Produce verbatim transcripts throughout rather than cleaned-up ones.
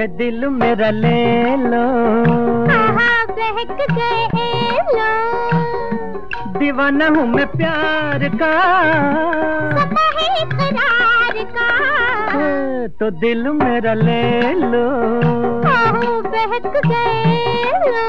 ये दिल मेरा ले लो, हाँ बहक गए लो, दीवाना हूँ मैं प्यार का, समा है इकरार का, तो दिल मेरा ले लो, हाँ बहक गए लो।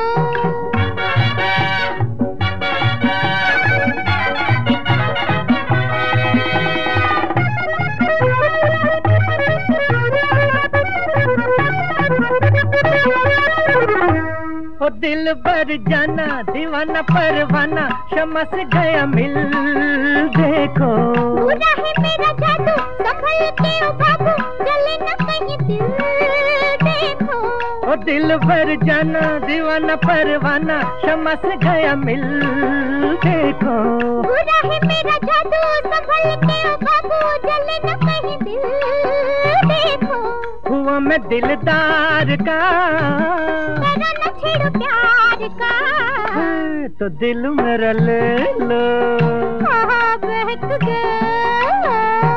ओ दिल भर जाना दीवाना परवाना, शमा से गया मिल देखो, पूरा है मेरा जादू संभल के ओ बाबू, चले न कहीं दिल देखो। ओ दिल भर जाना दीवाना परवाना, शमा से गया मिल देखो, पूरा है मेरा जादू संभल के ओ बाबू, चले न कहीं दिल देखो। हुआ मैं दिलदार का, मेरा न छेड़ो प्यार का, तो दिल मेरा ले लो, हाँ बहक गया।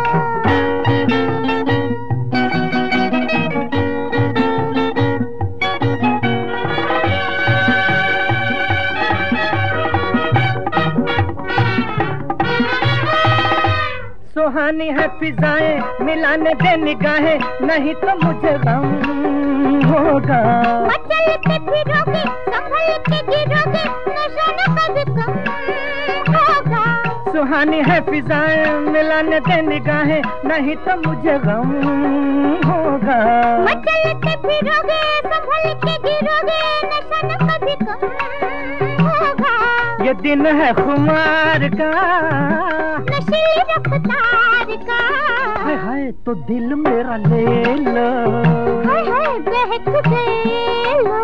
सुहानी है फिजाएं मिलाने दे निगाहें, नहीं तो मुझे गम होगा, मचलते फिरोगे संभल के गिरोगे, नशा न कभी कम होगा। सुहानी है फिजाएं मिलाने दे निगाहें, नहीं तो मुझे गम होगा, मचलते फिरोगे संभल के गिरोगे, नशा न कभी कम होगा। ये दिन है खुमार का, नशीली रफ्तार का, हाय हाय तो दिल मेरा ले लो, हाय हाय बहक गए लो।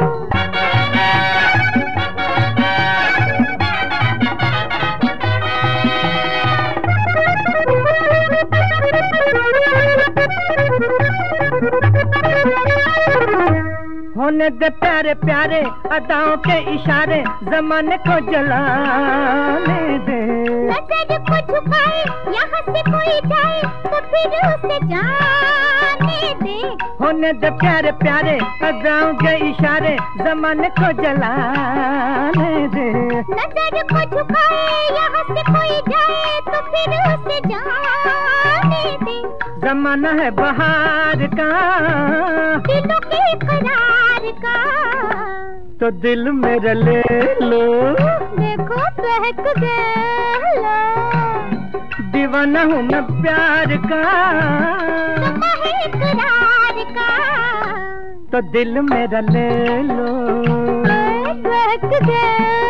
होने दे प्यारे प्यारे अदाओं के इशारे, जमाने को जलाने दे, नजर को झुकाए यहाँ से कोई जाए, तो फिर उसे जाने दे। होने दे प्यारे प्यारे अदाओं के इशारे, जमाने को जलाने दे, नजर को झुकाए यहाँ से कोई जाए, तो फिर उसे जाने दे। जमाना है बहार का, दिलों के करार का, तो दिल मेरा ले लो, देखो बहक गया, दीवाना हूँ मैं प्यार का, समा है इकरार का, तो दिल मेरा ले लो, बहक गया।